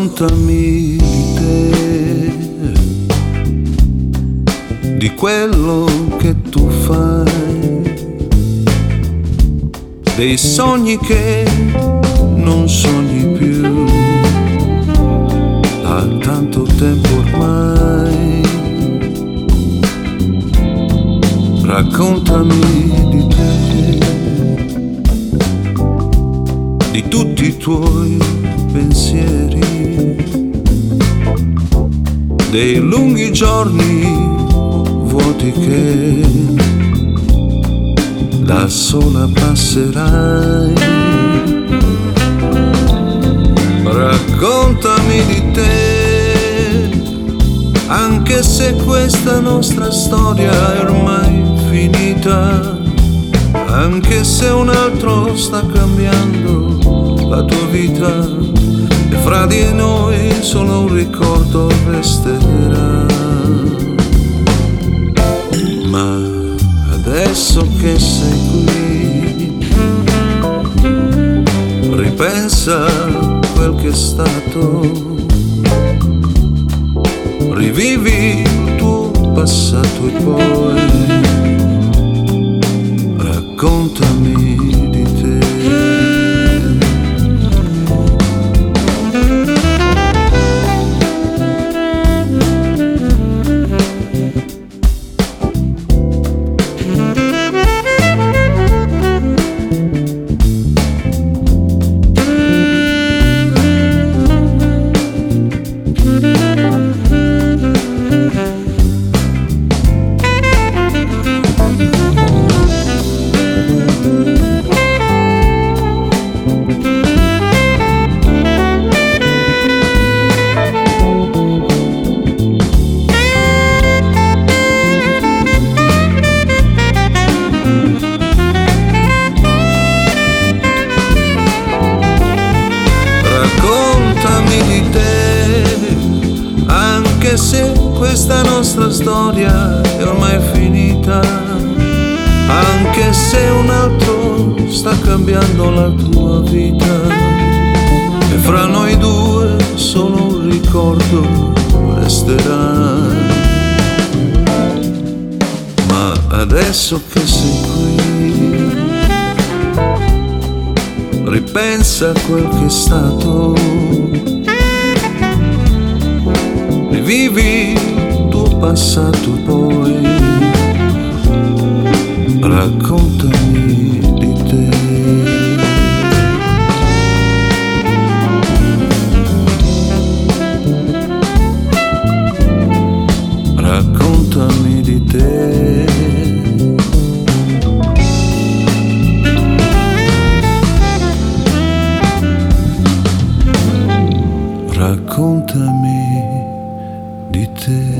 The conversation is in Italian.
Raccontami di te, di quello che tu fai, dei sogni che non sogni più da tanto tempo ormai. Raccontami di te, di tutti i tuoi pensieri, dei lunghi giorni vuoti che da sola passerai. Raccontami di te, anche se questa nostra storia è ormai finita, anche se un altro sta cambiando la tua vita, e fra di noi solo un ricordo resterà. Ma adesso che sei qui, ripensa a quel che è stato, rivivi il tuo passato e poi raccontami di te. Anche se questa nostra storia è ormai finita, anche se un altro sta cambiando la tua vita, e fra noi due solo un ricordo resterà. Ma adesso che sei qui, ripensa a quel che è stato, rivivi il tuo passato e poi raccontami di te. Raccontami di te. Raccontami di te.